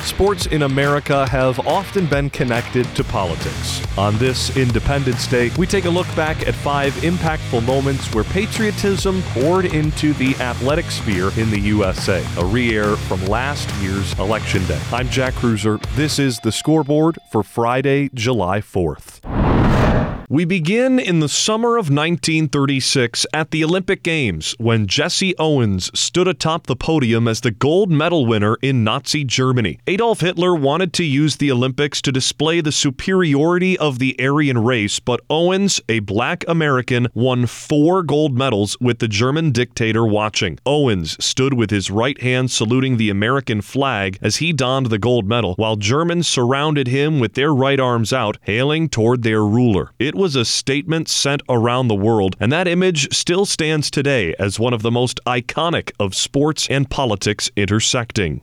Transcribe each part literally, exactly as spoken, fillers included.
Sports in America have often been connected to politics. On this Independence Day, we take a look back at five impactful moments where patriotism poured into the athletic sphere in the U S A, a re-air from last year's Election Day. I'm Jack Cruiser. This is the scoreboard for Friday, July fourth. We begin in the summer of nineteen thirty-six at the Olympic Games when Jesse Owens stood atop the podium as the gold medal winner in Nazi Germany. Adolf Hitler wanted to use the Olympics to display the superiority of the Aryan race, but Owens, a black American, won four gold medals with the German dictator watching. Owens stood with his right hand saluting the American flag as he donned the gold medal, while Germans surrounded him with their right arms out, hailing toward their ruler. It was a statement sent around the world, and that image still stands today as one of the most iconic of sports and politics intersecting.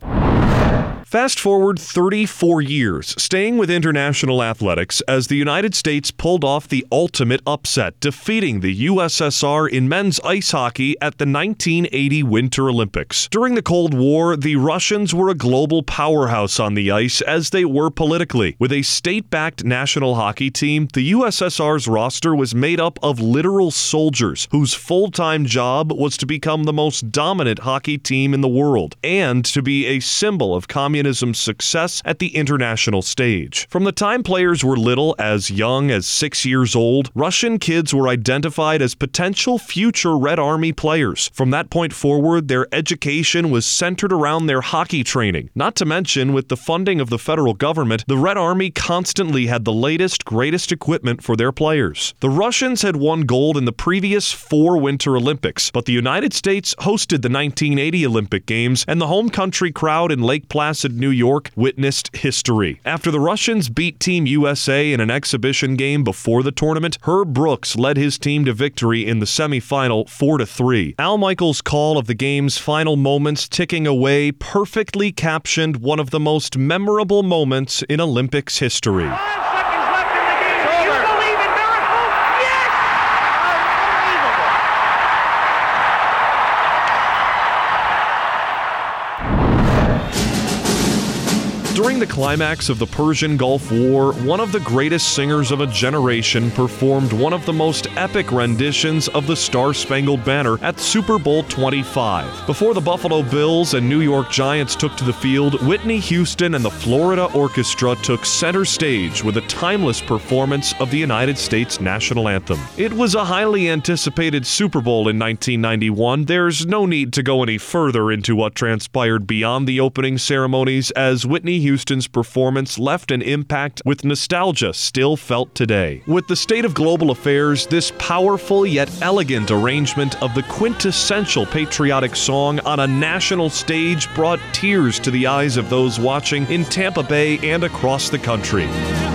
Fast forward thirty-four years, staying with international athletics as the United States pulled off the ultimate upset, defeating the U S S R in men's ice hockey at the nineteen eighty Winter Olympics. During the Cold War, the Russians were a global powerhouse on the ice as they were politically. With a state-backed national hockey team, the U S S R's roster was made up of literal soldiers whose full-time job was to become the most dominant hockey team in the world and to be a symbol of communism success at the international stage. From the time players were little, as young as six years old, Russian kids were identified as potential future Red Army players. From that point forward, their education was centered around their hockey training. Not to mention, with the funding of the federal government, the Red Army constantly had the latest, greatest equipment for their players. The Russians had won gold in the previous four Winter Olympics, but the United States hosted the nineteen eighty Olympic Games, and the home country crowd in Lake Placid, New York, witnessed history. After the Russians beat Team U S A in an exhibition game before the tournament, Herb Brooks led his team to victory in the semifinal four to three. Al Michaels' call of the game's final moments ticking away perfectly captioned one of the most memorable moments in Olympics history. During the climax of the Persian Gulf War, one of the greatest singers of a generation performed one of the most epic renditions of the Star-Spangled Banner at Super Bowl twenty-five. Before the Buffalo Bills and New York Giants took to the field, Whitney Houston and the Florida Orchestra took center stage with a timeless performance of the United States national anthem. It was a highly anticipated Super Bowl in nineteen ninety-one. There's no need to go any further into what transpired beyond the opening ceremonies, as Whitney Houston's performance left an impact with nostalgia still felt today. With the state of global affairs, this powerful yet elegant arrangement of the quintessential patriotic song on a national stage brought tears to the eyes of those watching in Tampa Bay and across the country.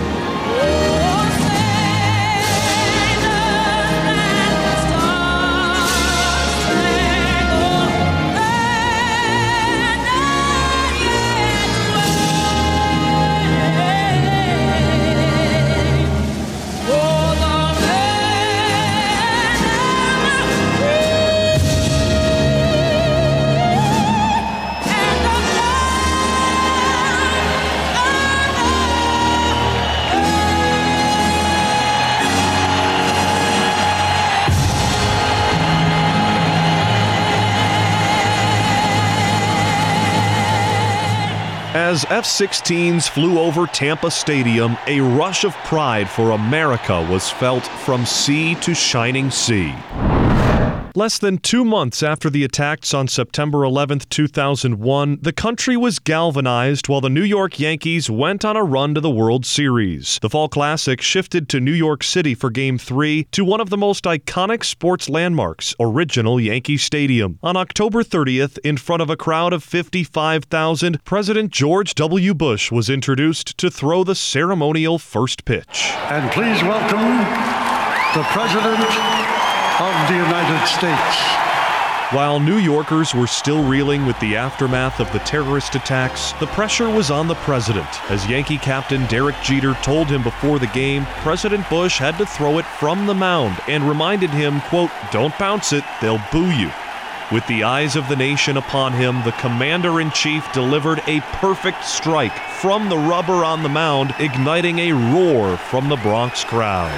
As F sixteens flew over Tampa Stadium, a rush of pride for America was felt from sea to shining sea. Less than two months after the attacks on September eleventh, two thousand one, the country was galvanized while the New York Yankees went on a run to the World Series. The Fall Classic shifted to New York City for Game three to one of the most iconic sports landmarks, Original Yankee Stadium. On October thirtieth, in front of a crowd of fifty-five thousand, President George W. Bush was introduced to throw the ceremonial first pitch. And please welcome the President of the United States. While New Yorkers were still reeling with the aftermath of the terrorist attacks, the pressure was on the president. As Yankee captain Derek Jeter told him before the game, President Bush had to throw it from the mound and reminded him, quote, "Don't bounce it, they'll boo you." With the eyes of the nation upon him, the commander-in-chief delivered a perfect strike from the rubber on the mound, igniting a roar from the Bronx crowd.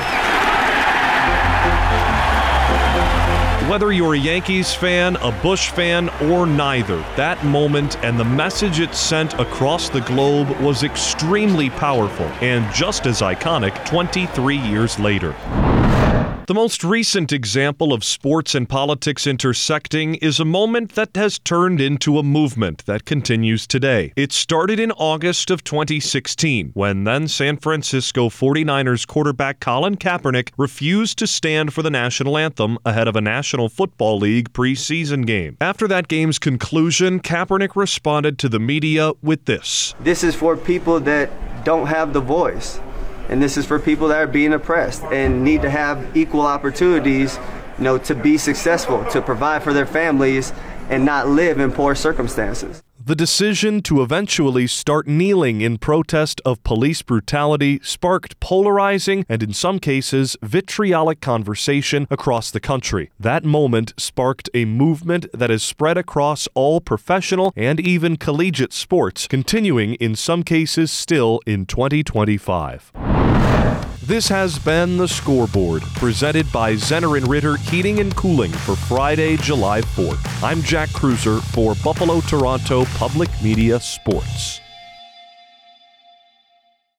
Whether you're a Yankees fan, a Bush fan, or neither, that moment and the message it sent across the globe was extremely powerful and just as iconic twenty-three years later. The most recent example of sports and politics intersecting is a moment that has turned into a movement that continues today. It started in August of twenty sixteen, when then San Francisco forty-niners quarterback Colin Kaepernick refused to stand for the national anthem ahead of a National Football League preseason game. After that game's conclusion, Kaepernick responded to the media with this. This is for people that don't have the voice. And this is for people that are being oppressed and need to have equal opportunities, you know, to be successful, to provide for their families and not live in poor circumstances. The decision to eventually start kneeling in protest of police brutality sparked polarizing and, in some cases, vitriolic conversation across the country. That moment sparked a movement that has spread across all professional and even collegiate sports, continuing in some cases still in twenty twenty-five. This has been The Scoreboard, presented by Zenner and Ritter Heating and Cooling for Friday, July fourth. I'm Jack Cruiser for Buffalo Toronto Public Media Sports.